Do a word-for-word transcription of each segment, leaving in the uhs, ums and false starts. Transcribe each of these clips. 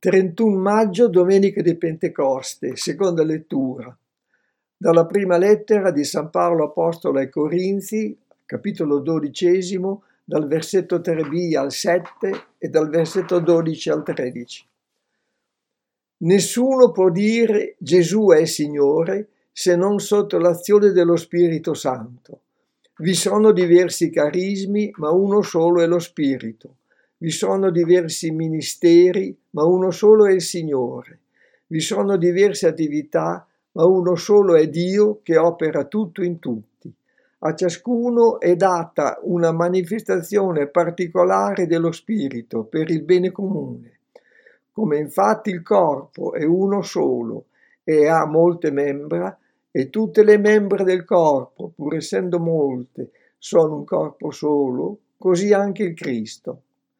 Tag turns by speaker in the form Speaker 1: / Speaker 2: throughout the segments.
Speaker 1: trentuno maggio, domenica di Pentecoste, seconda lettura. Dalla prima lettera di San Paolo Apostolo ai Corinzi, capitolo dodicesimo, dal versetto tre b al sette e dal versetto dodici al tredici. Nessuno può dire Gesù è Signore se non sotto l'azione dello Spirito Santo. Vi sono diversi carismi, ma uno solo è lo Spirito. Vi sono diversi ministeri, ma uno solo è il Signore. Vi sono diverse attività, ma uno solo è Dio che opera tutto in tutti. A ciascuno è data una manifestazione particolare dello Spirito per il bene comune. Come infatti il corpo è uno solo e ha molte membra, e tutte le membra del corpo, pur essendo molte, sono un corpo solo, così anche il Cristo.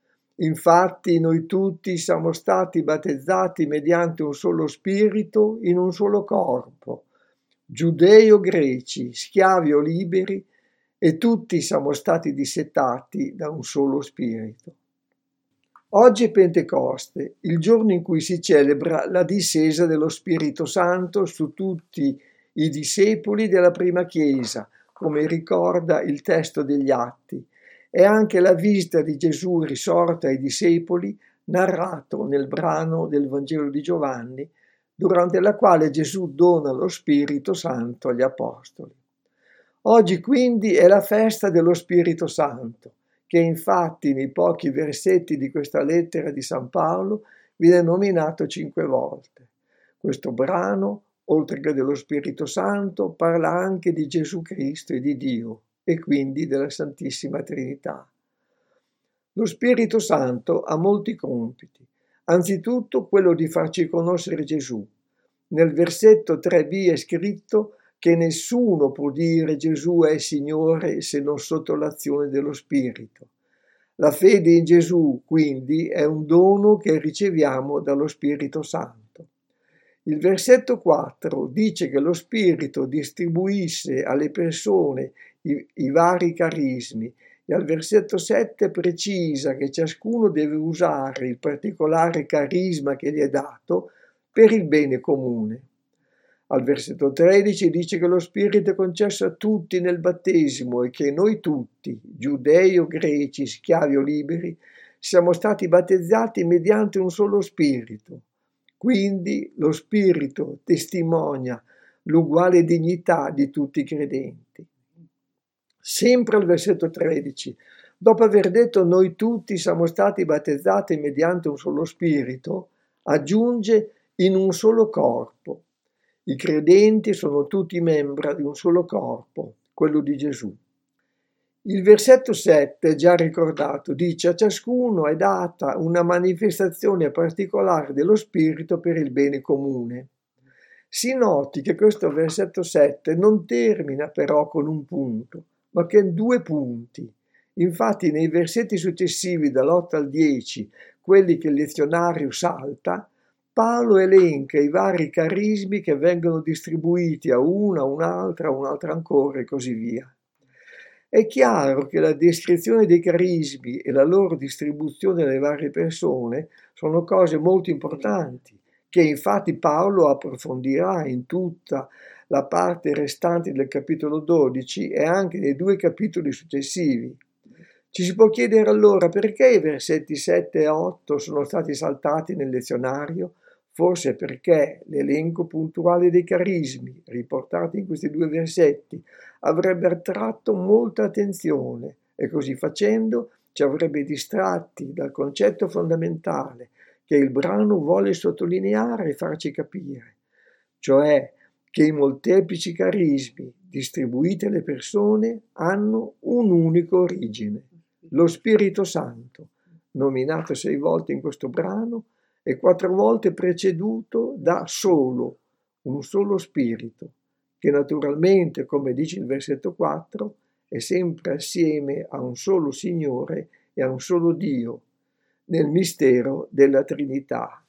Speaker 1: Infatti noi tutti siamo stati battezzati mediante un solo spirito in un solo corpo, giudei o greci, schiavi o liberi, e tutti siamo stati dissettati da un solo spirito. Oggi è Pentecoste, il giorno in cui si celebra la discesa dello Spirito Santo su tutti i discepoli della prima Chiesa, come ricorda il testo degli Atti. È anche la visita di Gesù risorto ai discepoli, narrato nel brano del Vangelo di Giovanni, durante la quale Gesù dona lo Spirito Santo agli Apostoli. Oggi quindi è la festa dello Spirito Santo, che infatti nei pochi versetti di questa lettera di San Paolo viene nominato cinque volte. Questo brano, oltre che dello Spirito Santo, parla anche di Gesù Cristo e di Dio, e quindi della Santissima Trinità. Lo Spirito Santo ha molti compiti, anzitutto quello di farci conoscere Gesù. Nel versetto tre b è scritto che nessuno può dire Gesù è Signore se non sotto l'azione dello Spirito. La fede in Gesù, quindi, è un dono che riceviamo dallo Spirito Santo. Il versetto quattro dice che lo Spirito distribuisce alle persone i, i vari carismi e al versetto sette precisa che ciascuno deve usare il particolare carisma che gli è dato per il bene comune. Al versetto tredici dice che lo Spirito è concesso a tutti nel battesimo e che noi tutti, giudei o greci, schiavi o liberi, siamo stati battezzati mediante un solo Spirito. Quindi lo Spirito testimonia l'uguale dignità di tutti i credenti. Sempre al versetto tredici, dopo aver detto noi tutti siamo stati battezzati mediante un solo Spirito, aggiunge in un solo corpo. I credenti sono tutti membra di un solo corpo, quello di Gesù. Il versetto sette, già ricordato, dice a ciascuno è data una manifestazione particolare dello Spirito per il bene comune. Si noti che questo versetto sette non termina però con un punto, ma con due punti. Infatti nei versetti successivi dall'otto al dieci, quelli che il lezionario salta, Paolo elenca i vari carismi che vengono distribuiti a una, a un'altra, a un'altra ancora e così via. È chiaro che la descrizione dei carismi e la loro distribuzione alle varie persone sono cose molto importanti, che infatti Paolo approfondirà in tutta la parte restante del capitolo dodici e anche nei due capitoli successivi. Ci si può chiedere allora perché i versetti sette e otto sono stati saltati nel lezionario. Forse perché l'elenco puntuale dei carismi, riportati in questi due versetti, avrebbe attratto molta attenzione e così facendo ci avrebbe distratti dal concetto fondamentale che il brano vuole sottolineare e farci capire, cioè che i molteplici carismi distribuiti alle persone hanno un'unica origine, lo Spirito Santo, nominato sei volte in questo brano, e quattro volte preceduto da solo, un solo spirito, che naturalmente, come dice il versetto quattro, è sempre assieme a un solo Signore e a un solo Dio, nel mistero della Trinità.